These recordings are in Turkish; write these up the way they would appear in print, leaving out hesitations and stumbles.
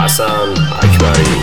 Hasan Akbari.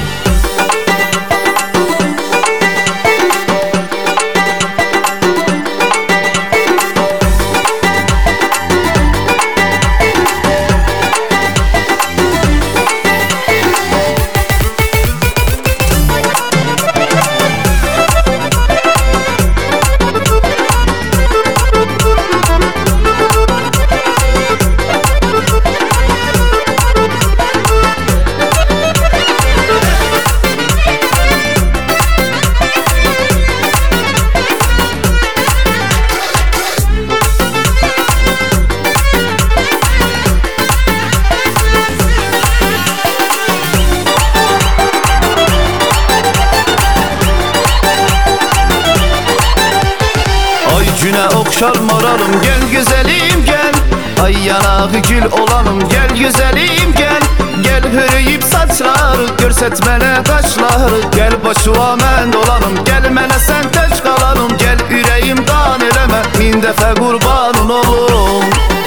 Güne okşar moralım, gel güzelim gel. Ay yanağı gül olalım, gel güzelim gel. Gel hürüyüp saçları, görsetmene kaşları. Gel başıma men dolanım, gel mene sen teş kalanım. Gel yüreğimden eleme, min defa kurbanın olum.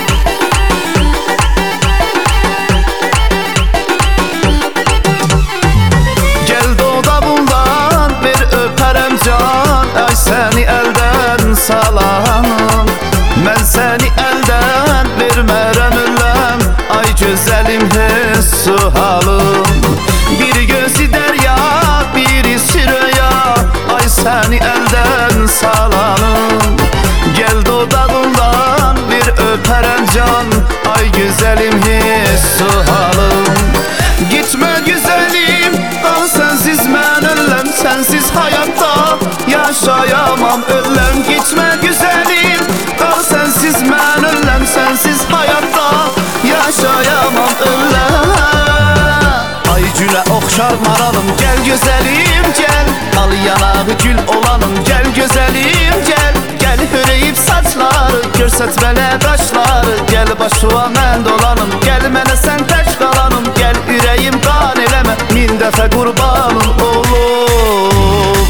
Gel doğda bundan bir öperem can. Ay seni elden salamam, ben seni elden vermerem ülem. Ay güzelim hissu halım, bir gözü derya biri sürüya. Ay seni elden salamam, gel dudağından bir öperem can. Ay güzelim hissu halım. Gitme güzelim, kal sensiz ben ölem. Sensiz hayatta yaşayamam ölem. Gitme güzelim, kal sensiz ben ölem. Sensiz hayatta yaşayamam ölem. Ay güle okşar maralım, gel güzelim gel. Al yanağı gül olalım, gel güzelim gel. Gel hüreyip saçları, görsetmene kaşları. Gel başıma men dolanım, gel mene sen teş kalanım. Gel yüreğim kan eleme, min defa kurbanım oğlum.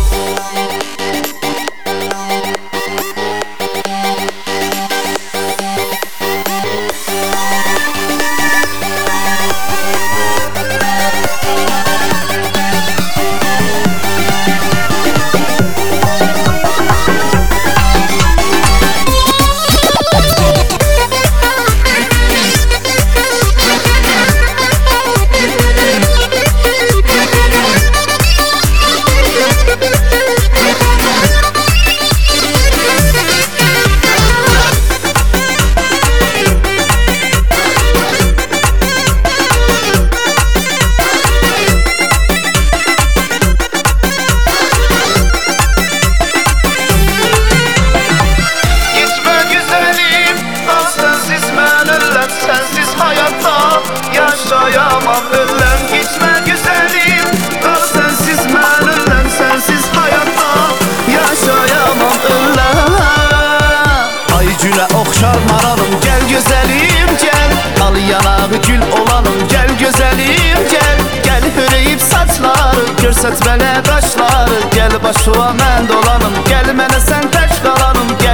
Sensiz hayatta yaşayamam ölem. Gitme güzelim, kal sensiz ben ölem. Sensiz hayatta yaşayamam ölem. Ay güle okşar maralım, gel güzelim gel. Al yanağı gül olalım, gel güzelim gel. Gel hüreyip saçları, görsetmene kaşları. Gel başıma men dolanım, gel mene sen teş kalanım.